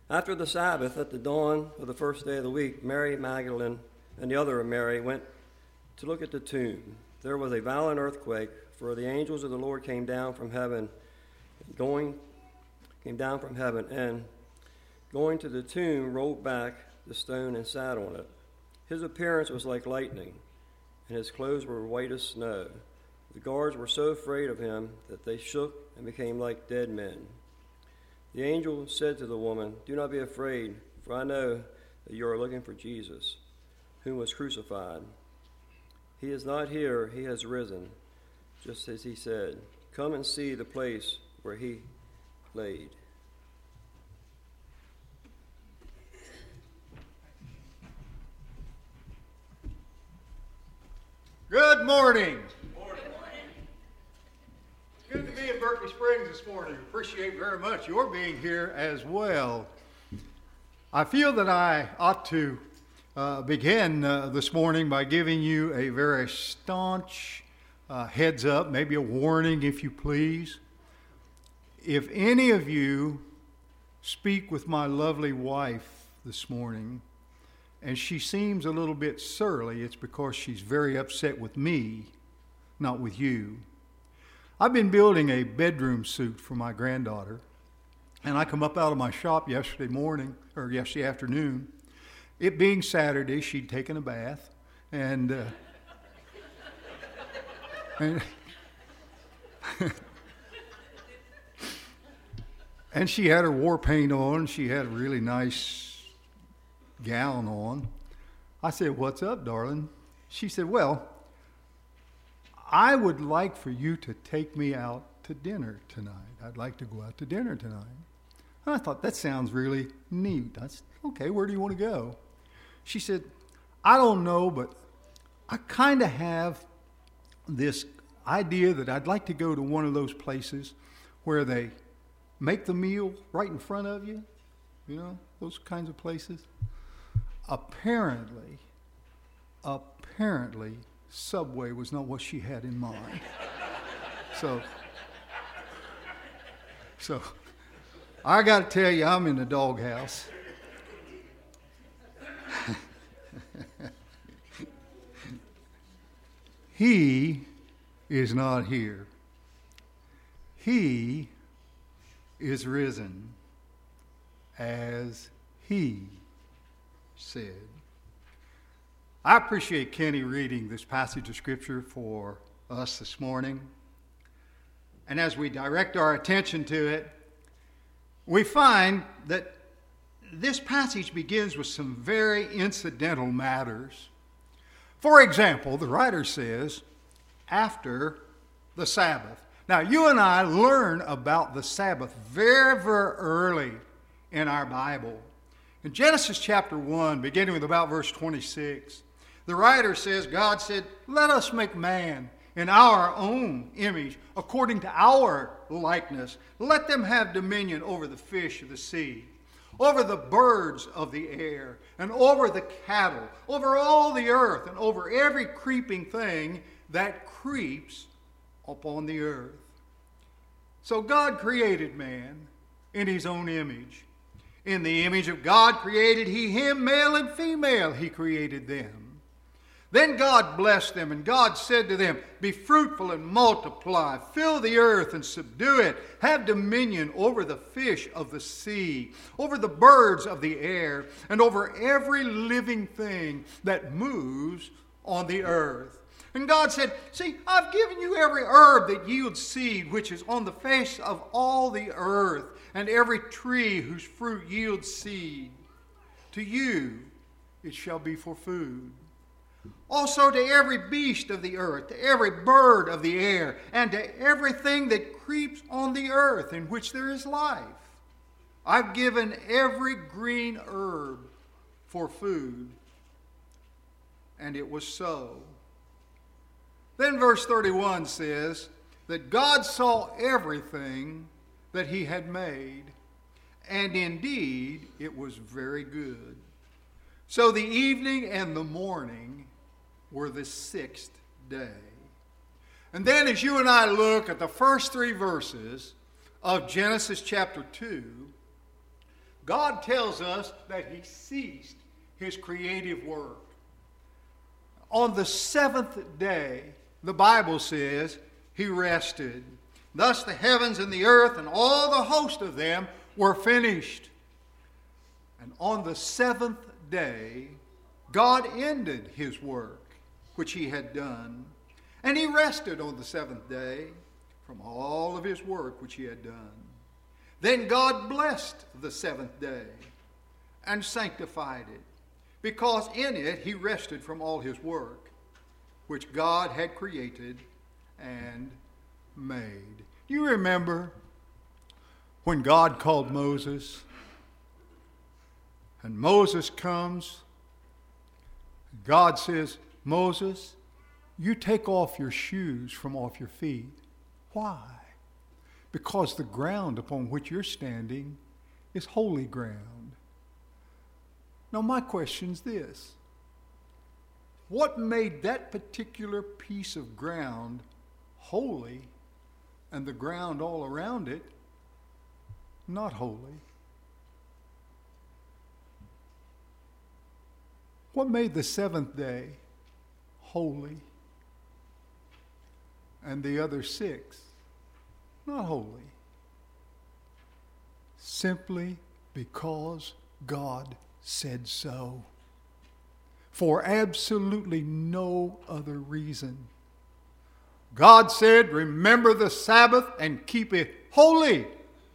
After the Sabbath, at the dawn of the first day of the week, Mary Magdalene and the other Mary went to look at the tomb. There was a violent earthquake, for the angels of the Lord came down from heaven, and going to the tomb, rolled back the stone and sat on it. His appearance was like lightning, and his clothes were white as snow. The guards were so afraid of him that they shook and became like dead men. The angel said to the woman, "Do not be afraid, for I know that you are looking for Jesus, who was crucified. He is not here, he has risen, just as he said. Come and see the place where he laid." Good morning. It's good to be in Berkeley Springs this morning. Appreciate very much your being here as well. I feel that I ought to begin this morning by giving you a very staunch heads up, maybe a warning if you please. If any of you speak with my lovely wife this morning, and she seems a little bit surly, it's because she's very upset with me, not with you. I've been building a bedroom suit for my granddaughter, and I come up out of my shop yesterday afternoon. It being Saturday, she'd taken a bath, and and she had her war paint on. She had a really nice gown on. I said, "What's up, darling?" She said, "Well, I would like for you to take me out to dinner tonight. I'd like to go out to dinner tonight." And I thought, that sounds really neat. I said, "Okay, where do you want to go?" She said, "I don't know, but I kind of have this idea that I'd like to go to one of those places where they make the meal right in front of you. You know, those kinds of places." Apparently, Subway was not what she had in mind. So I got to tell you, I'm in the doghouse. He is not here. He is risen, as he said. I appreciate Kenny reading this passage of Scripture for us this morning. And as we direct our attention to it, we find that this passage begins with some very incidental matters. For example, the writer says, after the Sabbath. Now, you and I learn about the Sabbath very, very early in our Bible. In Genesis chapter 1, beginning with about verse 26, the writer says, God said, "Let us make man in our own image, according to our likeness. Let them have dominion over the fish of the sea, over the birds of the air, and over the cattle, over all the earth, and over every creeping thing that creeps upon the earth." So God created man in his own image. In the image of God created he him, male and female he created them. Then God blessed them, and God said to them, "Be fruitful and multiply, fill the earth and subdue it, have dominion over the fish of the sea, over the birds of the air, and over every living thing that moves on the earth." And God said, "See, I've given you every herb that yields seed, which is on the face of all the earth, and every tree whose fruit yields seed. To you it shall be for food. Also to every beast of the earth, to every bird of the air, and to everything that creeps on the earth in which there is life. I've given every green herb for food." And it was so. Then verse 31 says that God saw everything that he had made, and indeed it was very good. So the evening and the morning were the sixth day. And then as you and I look at the first three verses of Genesis chapter 2, God tells us that he ceased his creative work. On the seventh day, the Bible says, he rested. Thus the heavens and the earth and all the host of them were finished. And on the seventh day, God ended his work, which he had done. And he rested on the seventh day from all of his work which he had done. Then God blessed the seventh day and sanctified it, because in it he rested from all his work, which God had created and made. Do you remember when God called Moses? And Moses comes, God says, Moses, you take off your shoes from off your feet. Why? Because the ground upon which you're standing is holy ground. Now my question's this. What made that particular piece of ground holy and the ground all around it not holy? What made the seventh day holy and the other six not holy? Simply because God said so. For absolutely no other reason. God said, remember the Sabbath and keep it holy.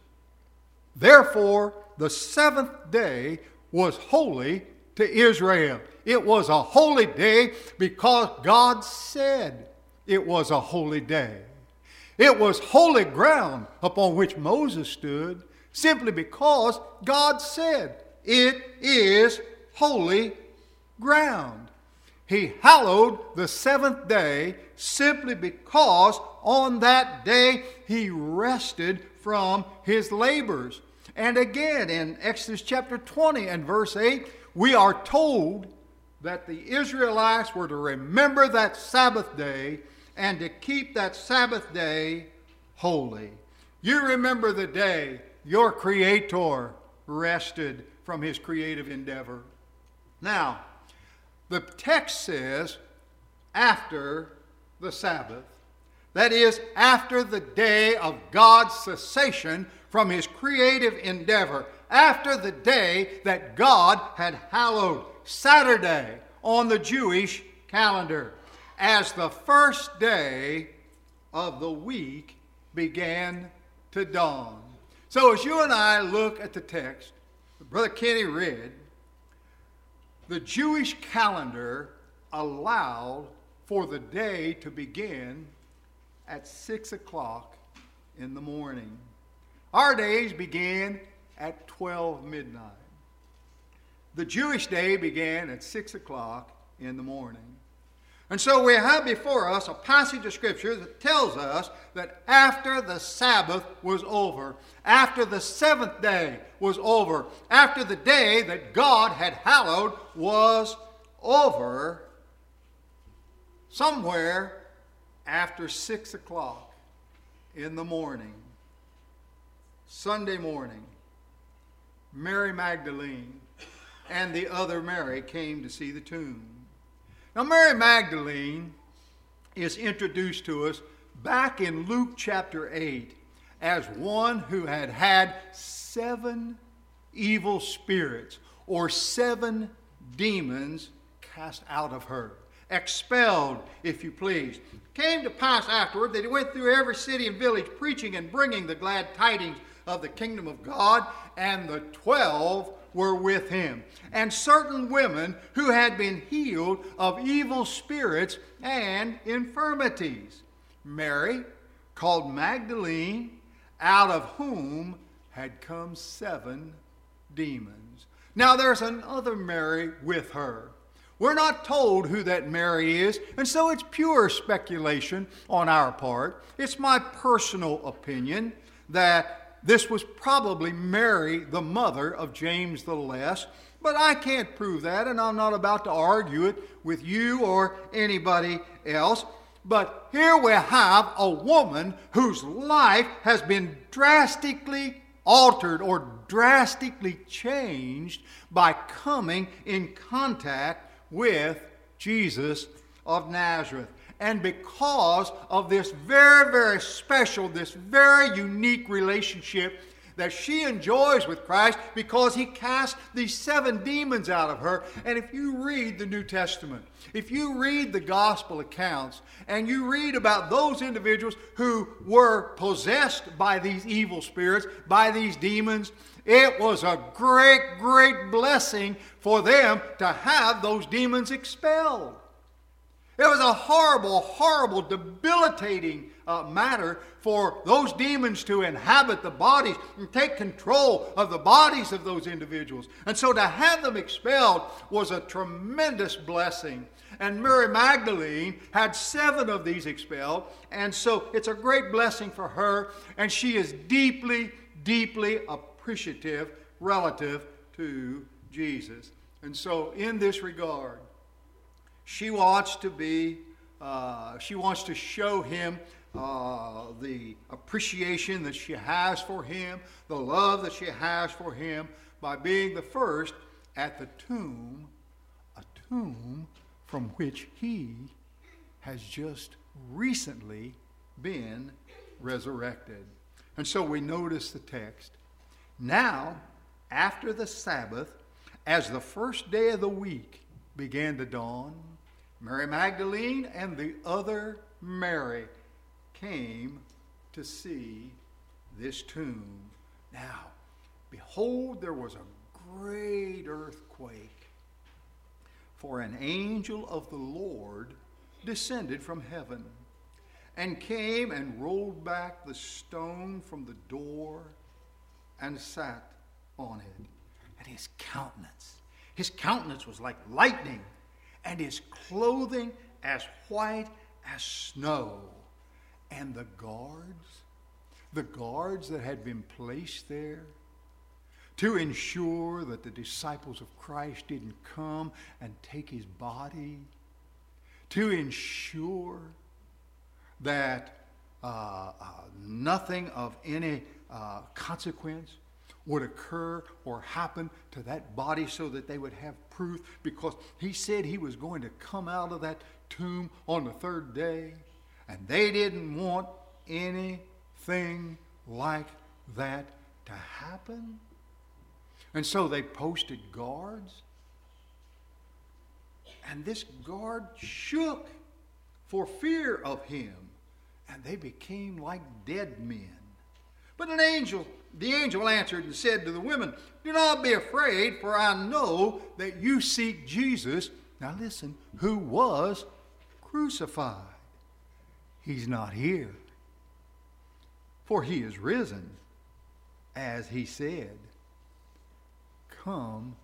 Therefore, the seventh day was holy to Israel. It was a holy day because God said it was a holy day. It was holy ground upon which Moses stood simply because God said it is holy ground. He hallowed the seventh day simply because on that day he rested from his labors. And again in Exodus chapter 20 and verse 8, we are told that the Israelites were to remember that Sabbath day and to keep that Sabbath day holy. You remember the day your Creator rested from his creative endeavor. Now, the text says after the Sabbath. That is, after the day of God's cessation from his creative endeavor. After the day that God had hallowed, Saturday on the Jewish calendar, as the first day of the week began to dawn. So as you and I look at the text that Brother Kenny read, the Jewish calendar allowed for the day to begin at 6 o'clock in the morning. Our days began at 12 midnight. The Jewish day began at 6 o'clock in the morning. And so we have before us a passage of Scripture that tells us that after the Sabbath was over, after the seventh day was over, after the day that God had hallowed was over, somewhere after 6 o'clock in the morning, Sunday morning, Mary Magdalene and the other Mary came to see the tomb. Now, Mary Magdalene is introduced to us back in Luke chapter 8 as one who had had 7 evil spirits or 7 demons cast out of her. Expelled, if you please. Came to pass afterward that he went through every city and village preaching and bringing the glad tidings of the kingdom of God, and the 12 were with him. And certain women who had been healed of evil spirits and infirmities. Mary, called Magdalene, out of whom had come 7 demons. Now there's another Mary with her. We're not told who that Mary is, and so it's pure speculation on our part. It's my personal opinion that this was probably Mary, the mother of James the Less, but I can't prove that, and I'm not about to argue it with you or anybody else. But here we have a woman whose life has been drastically altered or drastically changed by coming in contact with Jesus of Nazareth. And because of this very, very special, this very unique relationship that she enjoys with Christ, because he cast these 7 demons out of her. And if you read the New Testament, if you read the gospel accounts, and you read about those individuals who were possessed by these evil spirits, by these demons, it was a great, great blessing for them to have those demons expelled. It was a horrible, horrible, debilitating matter for those demons to inhabit the bodies and take control of the bodies of those individuals. And so to have them expelled was a tremendous blessing. And Mary Magdalene had 7 of these expelled. And so it's a great blessing for her. And she is deeply, deeply appreciative relative to Jesus. And so in this regard, she wants to show him the appreciation that she has for him, the love that she has for him, by being the first at the tomb, a tomb from which he has just recently been resurrected. And so we notice the text. Now, after the Sabbath, as the first day of the week began to dawn, Mary Magdalene and the other Mary came to see this tomb. Now, behold, there was a great earthquake, for an angel of the Lord descended from heaven and came and rolled back the stone from the door and sat on it. And his countenance was like lightning, and his clothing as white as snow. And the guards that had been placed there to ensure that the disciples of Christ didn't come and take his body, to ensure that nothing of any consequence would occur or happen to that body, so that they would have proof, because he said he was going to come out of that tomb on the 3rd day, and they didn't want anything like that to happen. And so they posted guards, and this guard shook for fear of him, and they became like dead men. But the angel answered and said to the women, "Do not be afraid, for I know that you seek Jesus," now listen, "who was crucified. He's not here, for he is risen, as he said. Come,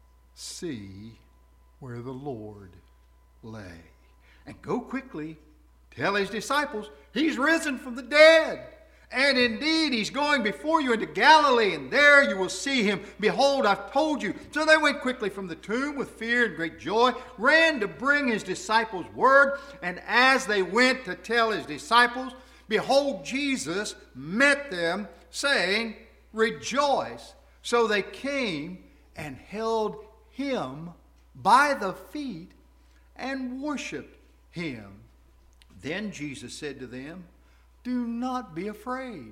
see where the Lord lay. And go quickly, tell his disciples, he's risen from the dead. And indeed, he's going before you into Galilee, and there you will see him. Behold, I've told you." So they went quickly from the tomb with fear and great joy, ran to bring his disciples word. And as they went to tell his disciples, behold, Jesus met them, saying, "Rejoice." So they came and held him by the feet and worshiped him. Then Jesus said to them, "Do not be afraid.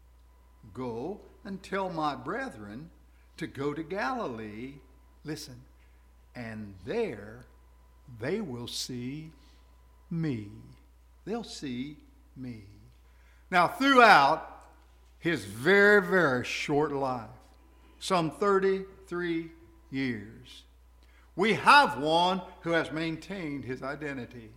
Go and tell my brethren to go to Galilee." Listen, "and there they will see me." They'll see me. Now, throughout his very, very short life, some 33 years, we have one who has maintained his identity.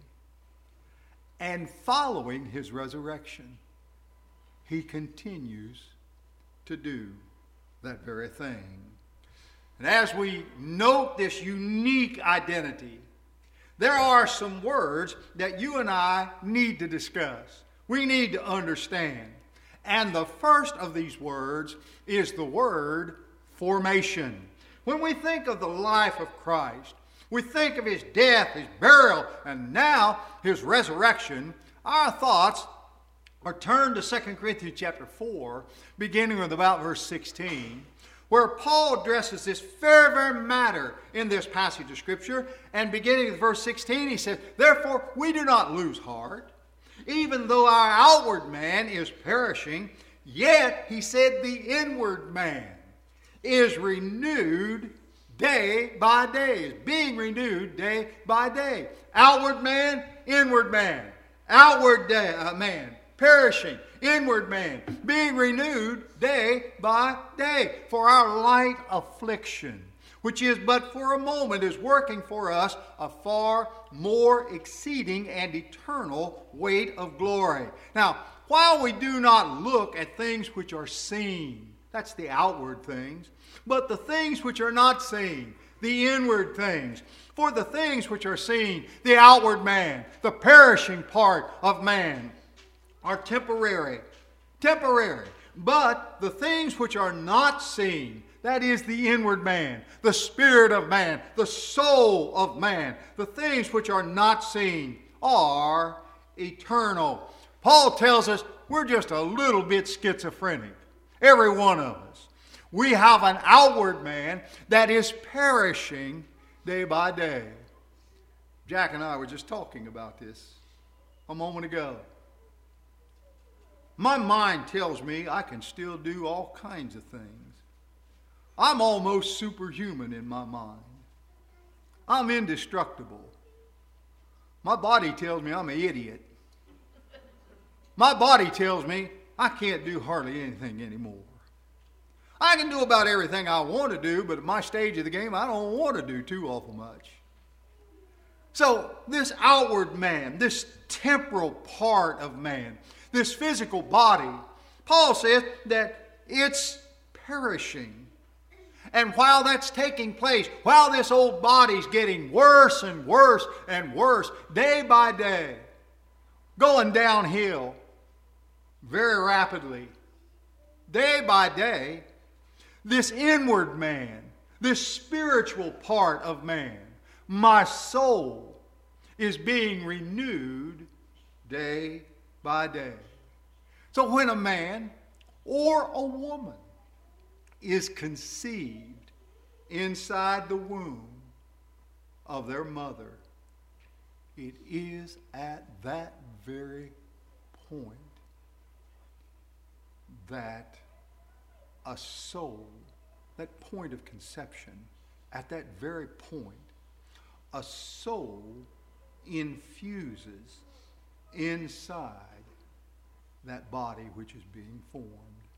And following his resurrection, he continues to do that very thing. And as we note this unique identity, there are some words that you and I need to discuss. We need to understand. And the first of these words is the word formation. When we think of the life of Christ, we think of his death, his burial, and now his resurrection, our thoughts Or turn to 2 Corinthians chapter 4, beginning with about verse 16, where Paul addresses this very, very matter in this passage of Scripture. And beginning with verse 16, he says, "Therefore we do not lose heart, even though our outward man is perishing, yet," he said, "the inward man is renewed day by day," is being renewed day by day. Outward man, inward man. Outward man, perishing. Inward man, being renewed day by day. For our light affliction, which is but for a moment, is working for us a far more exceeding and eternal weight of glory. Now, while we do not look at things which are seen, that's the outward things, but the things which are not seen, the inward things. For the things which are seen, the outward man, the perishing part of man, are temporary. But the things which are not seen, that is the inward man, the spirit of man, the soul of man, the things which are not seen are eternal. Paul tells us we're just a little bit schizophrenic, every one of us. We have an outward man that is perishing day by day. Jack and I were just talking about this a moment ago. My mind tells me I can still do all kinds of things. I'm almost superhuman in my mind. I'm indestructible. My body tells me I'm an idiot. My body tells me I can't do hardly anything anymore. I can do about everything I want to do, but at my stage of the game, I don't want to do too awful much. So this outward man, this temporal part of man, this physical body, Paul says that it's perishing. And while that's taking place, while this old body's getting worse and worse and worse, day by day, going downhill very rapidly, day by day, this inward man, this spiritual part of man, my soul, is being renewed day by day. So when a man or a woman is conceived inside the womb of their mother, it is at that very point that a soul, that point of conception, at that very point, a soul infuses inside that body which is being formed.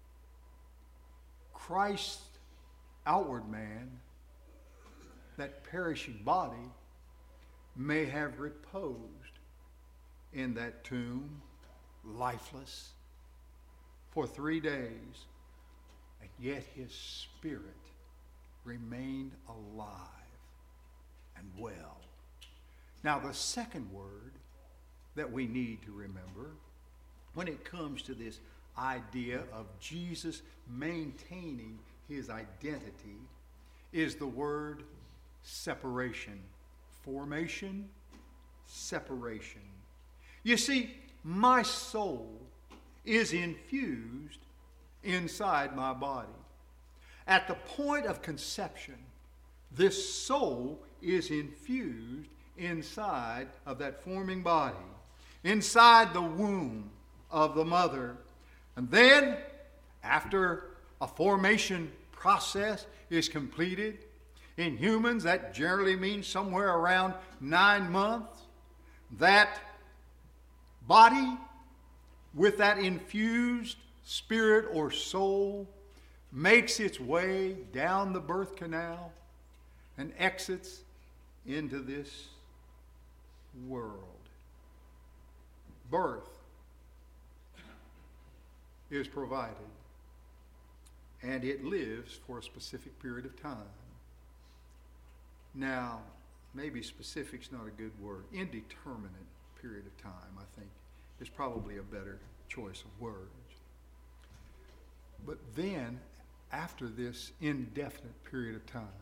Christ's outward man, that perishing body, may have reposed in that tomb, lifeless, for 3 days, and yet his spirit remained alive and well. Now, the second word that we need to remember when it comes to this idea of Jesus maintaining his identity is the word separation. Formation, separation. You see, my soul is infused inside my body. At the point of conception, this soul is infused inside of that forming body, inside the womb of the mother. And then, after a formation process is completed, in humans that generally means somewhere around 9 months, that body with that infused spirit or soul makes its way down the birth canal and exits into this world. Birth is provided, and it lives for a specific period of time. Now, maybe specific's not a good word. Indeterminate period of time, I think, is probably a better choice of words. But then, after this indefinite period of time,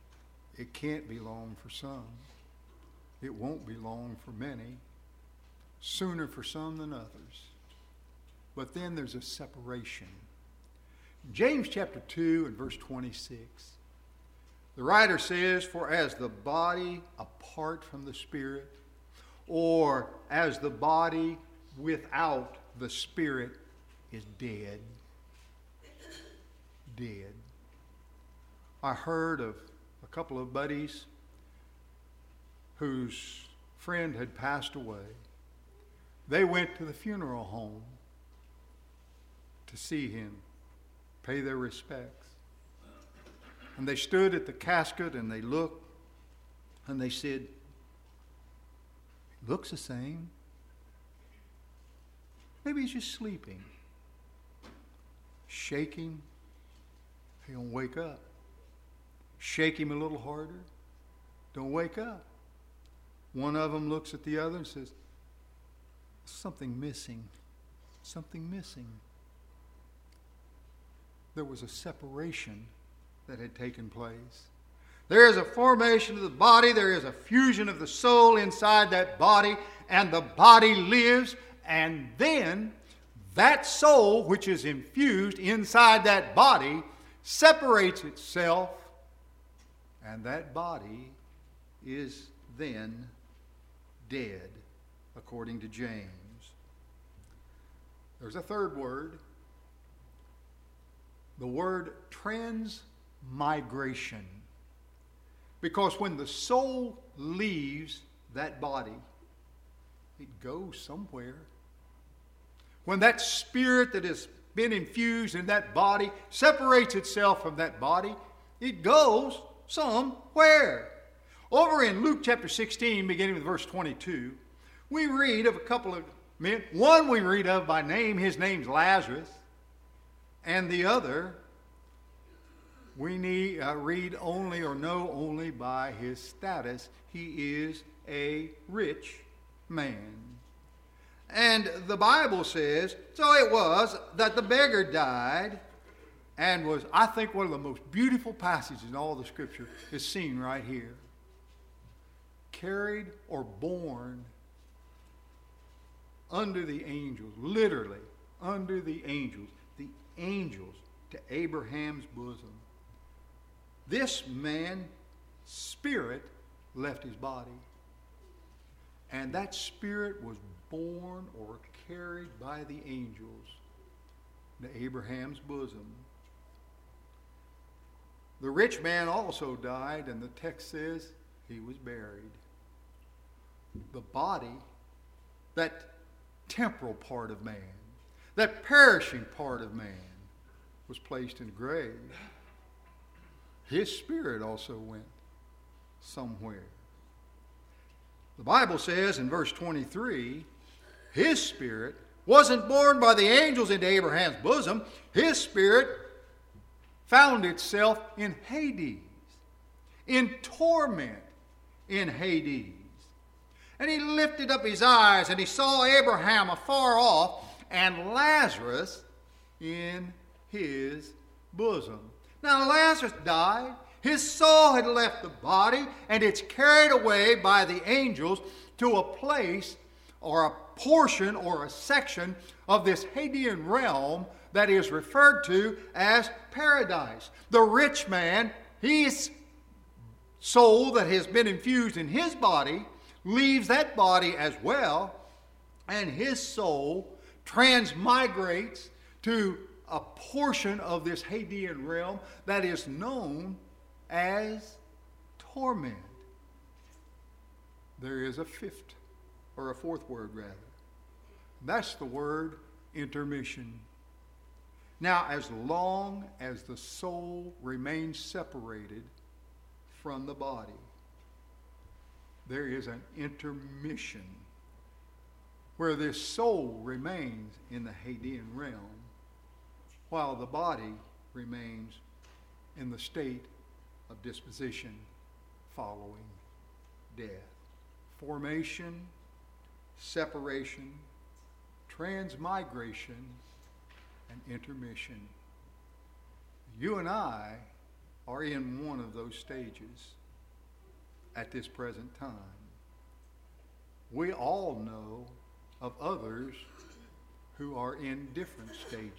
it can't be long for some. It won't be long for many. sooner for some than others. But then there's a separation. James chapter 2 and verse 26, the writer says, "For as the body apart from the spirit, or as the body without the spirit is dead." Dead. I heard of a couple of buddies whose friend had passed away. They went to the funeral home to see him, pay their respects. And they stood at the casket and they looked and they said, "He looks the same. Maybe he's just sleeping." Shake him, he don't wake up. Shake him a little harder, don't wake up. One of them looks at the other and says, "Something missing, something missing." There was a separation that had taken place. There is a formation of the body, there is a fusion of the soul inside that body, and the body lives, and then that soul which is infused inside that body separates itself, and that body is then dead, according to James. There's a third word. The word transmigration. Because when the soul leaves that body, it goes somewhere. When that spirit that has been infused in that body separates itself from that body, it goes somewhere. Over in Luke chapter 16, beginning with verse 22, we read of a couple of men. One we read of by name, his name's Lazarus. And the other, we read only or know only by his status. He is a rich man. And the Bible says, so it was that the beggar died and was, I think, one of the most beautiful passages in all the Scripture is seen right here. Carried or borne under the angels, literally under the angels to Abraham's bosom. This man's spirit left his body, and that spirit was borne or carried by the angels to Abraham's bosom. The rich man also died, and the text says he was buried. The body, that temporal part of man, that perishing part of man, was placed in a grave. His spirit also went somewhere. The Bible says in verse 23, his spirit wasn't borne by the angels into Abraham's bosom. His spirit found itself in Hades, in torment in Hades. And he lifted up his eyes and he saw Abraham afar off and Lazarus in his bosom. Now Lazarus died. His soul had left the body and it's carried away by the angels to a place or a portion or a section of this Hadean realm that is referred to as paradise. The rich man, his soul that has been infused in his body, leaves that body as well, and his soul transmigrates to a portion of this Hadean realm that is known as torment. There is a fourth word rather. That's the word intermission. Now, as long as the soul remains separated from the body, there is an intermission where this soul remains in the Hadean realm while the body remains in the state of disposition following death. Formation, separation, transmigration, and intermission. You and I are in one of those stages at this present time. We all know of others who are in different stages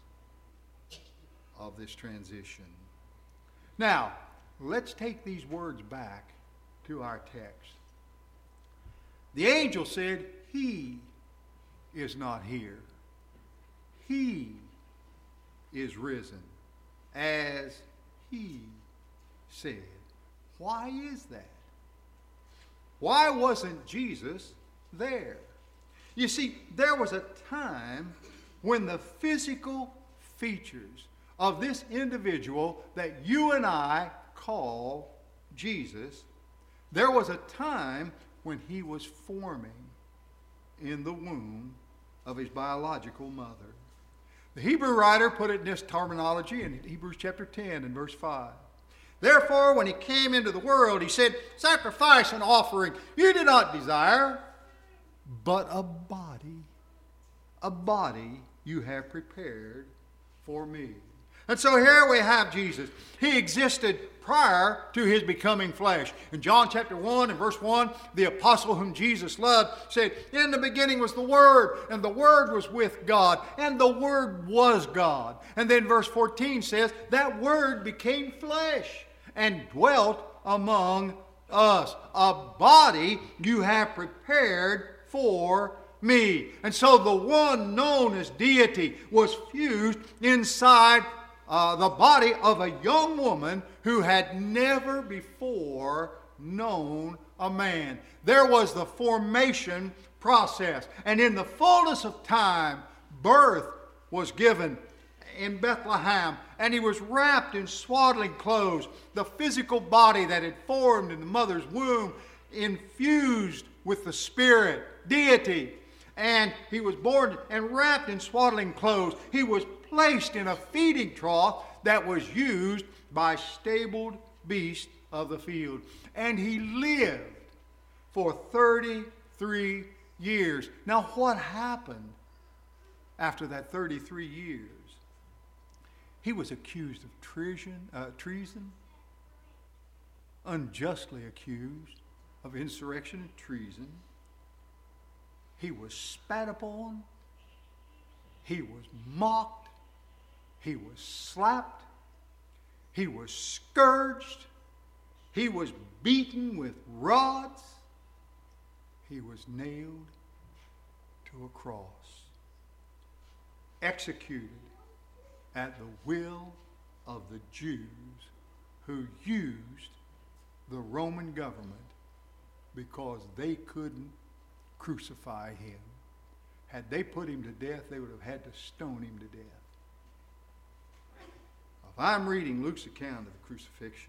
of this transition. Now, let's take these words back to our text. The angel said, "He is not here. He is risen, as he said." Why is that? Why wasn't Jesus there? You see, there was a time when the physical features of this individual that you and I call Jesus, there was a time when he was forming in the womb of his biological mother. The Hebrew writer put it in this terminology in Hebrews chapter 10 and verse 5. "Therefore, when he came into the world, he said, 'Sacrifice and offering you did not desire, but a body you have prepared for me.'" And so here we have Jesus. He existed prior to his becoming flesh. In John chapter 1 and verse 1, the apostle whom Jesus loved said, "In the beginning was the Word, and the Word was with God, and the Word was God." And then verse 14 says, "That Word became flesh and dwelt among us. A body you have prepared for me." And so the one known as deity was fused inside the body of a young woman who had never before known a man. There was the formation process. And in the fullness of time, birth was given in Bethlehem. And he was wrapped in swaddling clothes. The physical body that had formed in the mother's womb infused with the Spirit, deity. And he was born and wrapped in swaddling clothes. He was placed in a feeding trough that was used by stabled beasts of the field. And he lived for 33 years. Now, what happened after that 33 years? He was accused of treason, unjustly accused of insurrection and treason. He was spat upon. He was mocked. He was slapped. He was scourged. He was beaten with rods. He was nailed to a cross, executed at the will of the Jews who used the Roman government because they couldn't crucify him. Had they put him to death, they would have had to stone him to death. If I'm reading Luke's account of the crucifixion,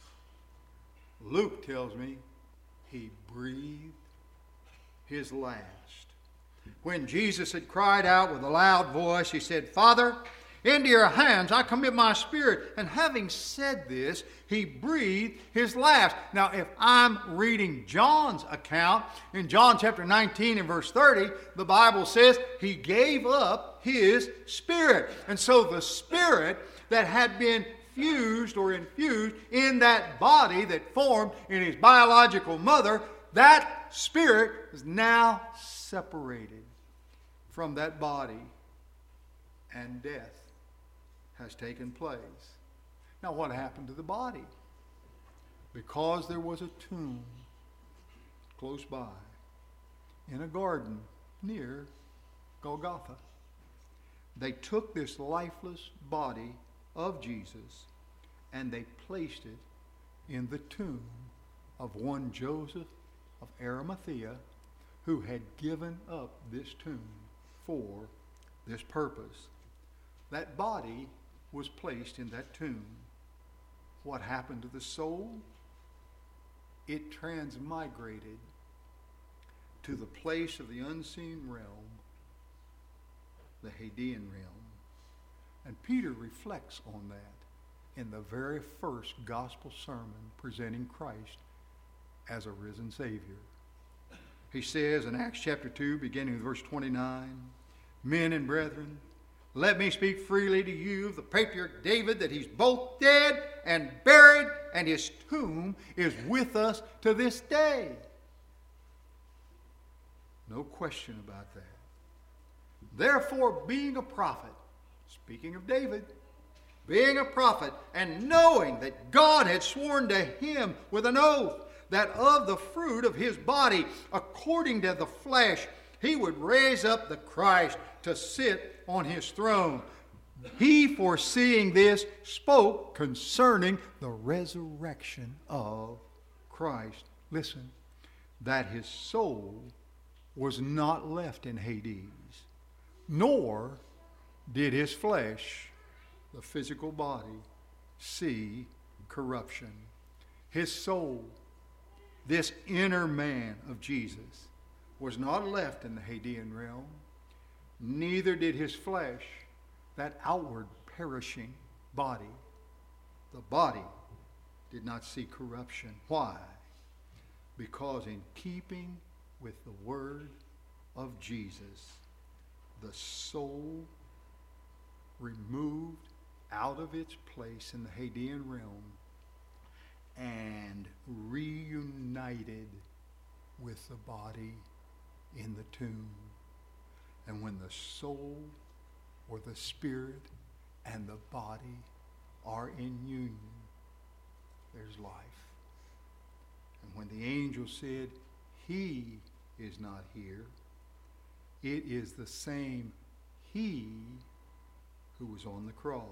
Luke tells me he breathed his last. When Jesus had cried out with a loud voice, he said, "Father, into your hands I commit my spirit." And having said this, he breathed his last. Now, if I'm reading John's account, in John chapter 19 and verse 30, the Bible says he gave up his spirit. And so the spirit that had been fused or infused in that body that formed in his biological mother, that spirit is now separated from that body, and death has taken place. Now, what happened to the body? Because there was a tomb close by in a garden near Golgotha, they took this lifeless body of Jesus and they placed it in the tomb of one Joseph of Arimathea, who had given up this tomb for this purpose. That body was placed in that tomb. What happened to the soul? It transmigrated to the place of the unseen realm, the Hadean realm. And Peter reflects on that in the very first gospel sermon presenting Christ as a risen Savior. He says in Acts chapter 2, beginning with verse 29, "Men and brethren, let me speak freely to you of the patriarch David, that he's both dead and buried, and his tomb is with us to this day." No question about that. Therefore, being a prophet, speaking of David, being a prophet, and knowing that God had sworn to him with an oath that of the fruit of his body, according to the flesh, he would raise up the Christ to sit on his throne. He, foreseeing this, spoke concerning the resurrection of Christ. Listen, that his soul was not left in Hades, nor did his flesh, the physical body, see corruption. His soul, this inner man of Jesus, was not left in the Hadean realm, neither did his flesh, that outward perishing body. The body did not see corruption. Why? Because in keeping with the word of Jesus, the soul removed out of its place in the Hadean realm and reunited with the body in the tomb. And when the soul or the spirit and the body are in union, there's life. And when the angel said, he is not here, it is the same he who was on the cross.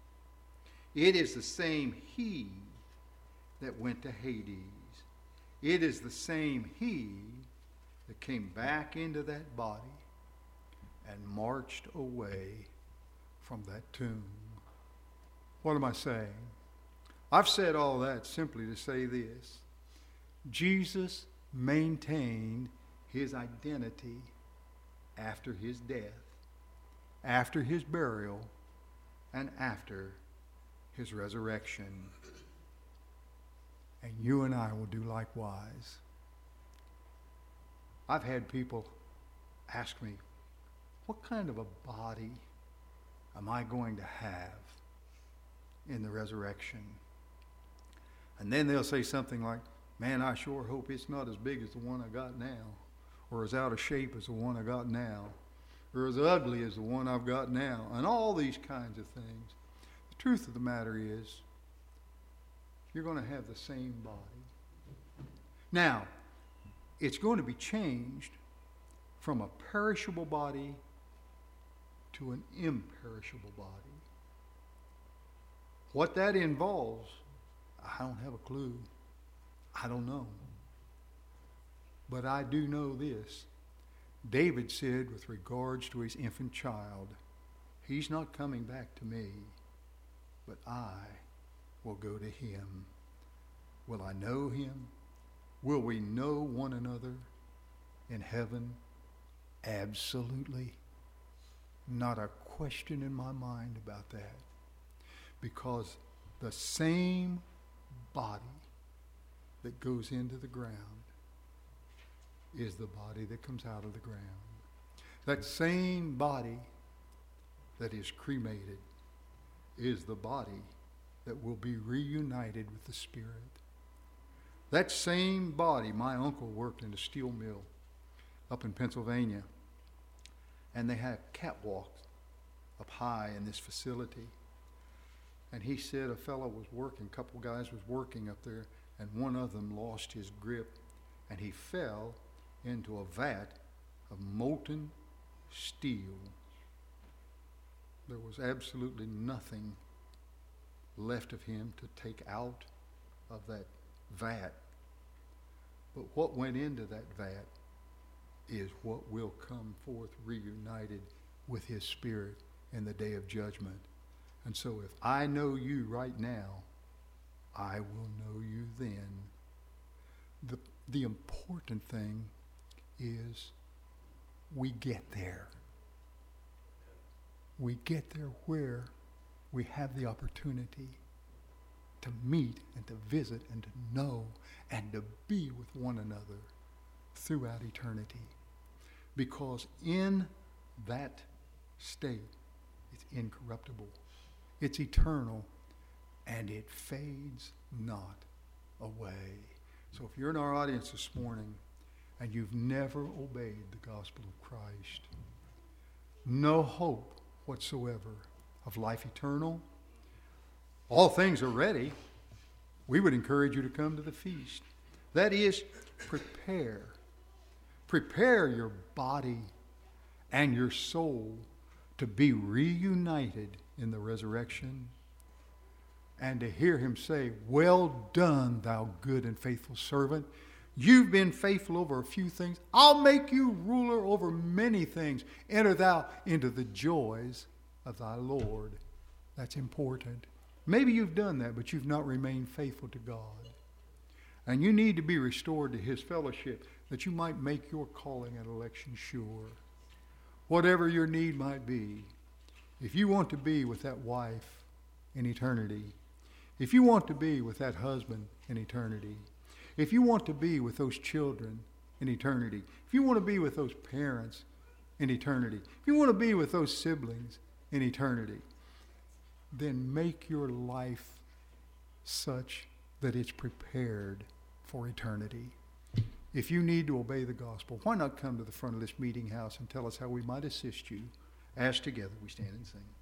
It is the same he that went to Hades. It is the same he that came back into that body and marched away from that tomb. What am I saying? I've said all that simply to say this. Jesus maintained his identity after his death, after his burial, and after his resurrection. And you and I will do likewise. I've had people ask me, what kind of a body am I going to have in the resurrection? And then they'll say something like, man, I sure hope it's not as big as the one I got now, or as out of shape as the one I got now, or as ugly as the one I've got now, and all these kinds of things. The truth of the matter is, you're going to have the same body. Now, it's going to be changed from a perishable body to an imperishable body. What that involves, I don't have a clue. I don't know. But I do know this. David said with regards to his infant child, he's not coming back to me, but I will go to him. Will I know him? Will we know one another in heaven? Absolutely. Not a question in my mind about that. Because the same body that goes into the ground is the body that comes out of the ground. That same body that is cremated is the body that will be reunited with the Spirit. That same body, my uncle worked in a steel mill up in Pennsylvania, and they had catwalks up high in this facility. And he said a fellow was working, a couple guys was working up there, and one of them lost his grip, and he fell into a vat of molten steel. There was absolutely nothing left of him to take out of that vat. But what went into that vat is what will come forth reunited with his Spirit in the day of judgment. And so if I know you right now, I will know you then. The important thing is we get there. We get there where we have the opportunity to meet and to visit and to know and to be with one another throughout eternity. Because in that state, it's incorruptible, it's eternal, and it fades not away. So if you're in our audience this morning and you've never obeyed the gospel of Christ, no hope whatsoever of life eternal. All things are ready. We would encourage you to come to the feast. That is, prepare. Prepare your body and your soul to be reunited in the resurrection and to hear him say, "Well done, thou good and faithful servant. You've been faithful over a few things. I'll make you ruler over many things. Enter thou into the joys of thy Lord." That's important. Maybe you've done that, but you've not remained faithful to God. And you need to be restored to his fellowship that you might make your calling and election sure. Whatever your need might be, if you want to be with that wife in eternity, if you want to be with that husband in eternity, if you want to be with those children in eternity, if you want to be with those parents in eternity, if you want to be with those siblings in eternity, then make your life such that it's prepared for eternity. If you need to obey the gospel, why not come to the front of this meeting house and tell us how we might assist you as together we stand and sing.